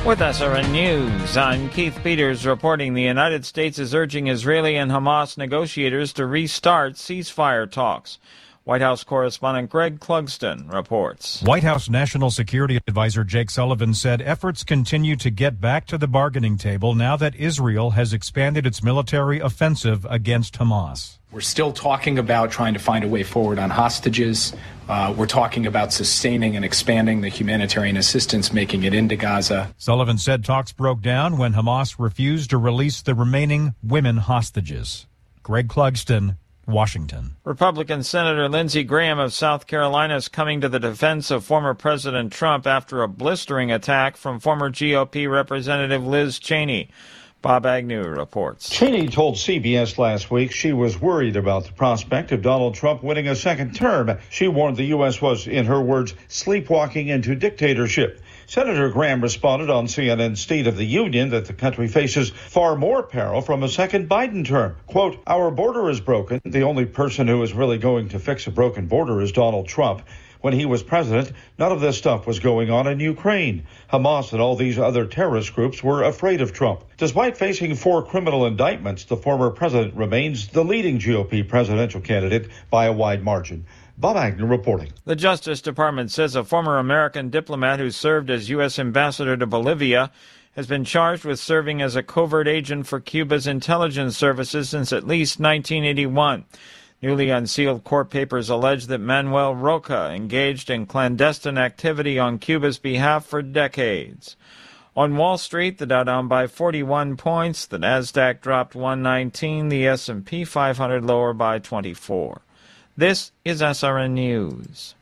With SRN News, I'm Keith Peters reporting the United States is urging Israeli and Hamas negotiators to restart ceasefire talks. White House correspondent Greg Clugston reports. White House National Security Advisor Jake Sullivan said efforts continue to get back to the bargaining table now that Israel has expanded its military offensive against Hamas. We're still talking about trying to find a way forward on hostages. We're talking about sustaining and expanding the humanitarian assistance, making it into Gaza. Sullivan said talks broke down when Hamas refused to release the remaining women hostages. Greg Clugston, Washington. Republican Senator Lindsey Graham of South Carolina is coming to the defense of former President Trump after a blistering attack from former GOP Representative Liz Cheney. Bob Agnew reports. Cheney told CBS last week she was worried about the prospect of Donald Trump winning a second term. She warned the U.S. was, in her words, sleepwalking into dictatorship. Senator Graham responded on CNN's State of the Union that the country faces far more peril from a second Biden term. Quote, "Our border is broken. The only person who is really going to fix a broken border is Donald Trump. When he was president, none of this stuff was going on in Ukraine. Hamas and all these other terrorist groups were afraid of Trump." Despite facing 4 criminal indictments, the former president remains the leading GOP presidential candidate by a wide margin. Bob Agnew reporting. The Justice Department says a former American diplomat who served as U.S. ambassador to Bolivia has been charged with serving as a covert agent for Cuba's intelligence services since at least 1981. Newly unsealed court papers allege that Manuel Roca engaged in clandestine activity on Cuba's behalf for decades. On Wall Street, the Dow down by 41 points, the Nasdaq dropped 119, the S&P 500 lower by 24. This is SRN News.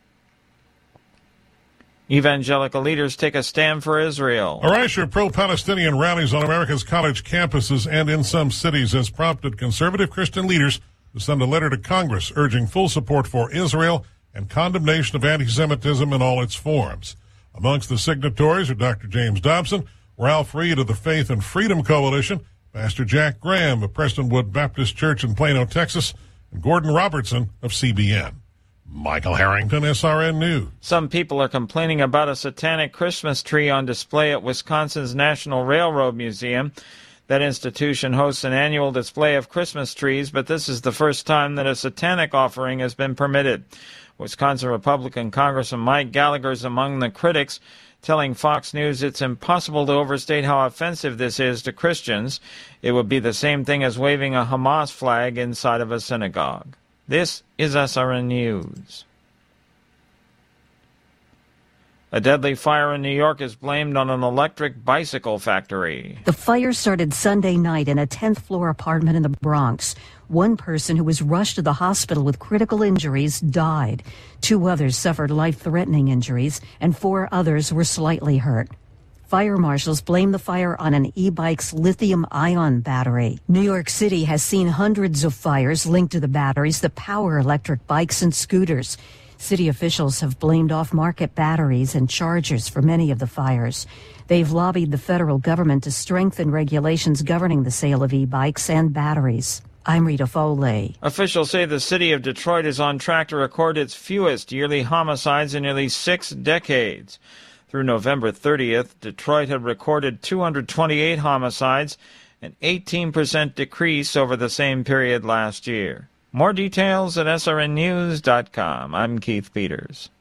Evangelical leaders take a stand for Israel. A rash of pro-Palestinian rallies on America's college campuses and in some cities has prompted conservative Christian leaders to send a letter to Congress urging full support for Israel and condemnation of anti-Semitism in all its forms. Amongst the signatories are Dr. James Dobson, Ralph Reed of the Faith and Freedom Coalition, Pastor Jack Graham of Prestonwood Baptist Church in Plano, Texas, and Gordon Robertson of CBN. Michael Harrington, SRN News. Some people are complaining about a satanic Christmas tree on display at Wisconsin's National Railroad Museum. That institution hosts an annual display of Christmas trees, but this is the first time that a satanic offering has been permitted. Wisconsin Republican Congressman Mike Gallagher is among the critics, telling Fox News it's impossible to overstate how offensive this is to Christians. It would be the same thing as waving a Hamas flag inside of a synagogue. This is SRN News. A deadly fire in New York is blamed on an electric bicycle factory. The fire started Sunday night in a 10th floor apartment in the Bronx. One person who was rushed to the hospital with critical injuries died. 2 others suffered life-threatening injuries, and 4 others were slightly hurt. Fire marshals blame the fire on an e-bike's lithium-ion battery. New York City has seen hundreds of fires linked to the batteries that power electric bikes and scooters. City officials have blamed off-market batteries and chargers for many of the fires. They've lobbied the federal government to strengthen regulations governing the sale of e-bikes and batteries. I'm Rita Foley. Officials say the city of Detroit is on track to record its fewest yearly homicides in nearly 6 decades. Through November 30th, Detroit had recorded 228 homicides, an 18% decrease over the same period last year. More details at srnnews.com. I'm Keith Peters.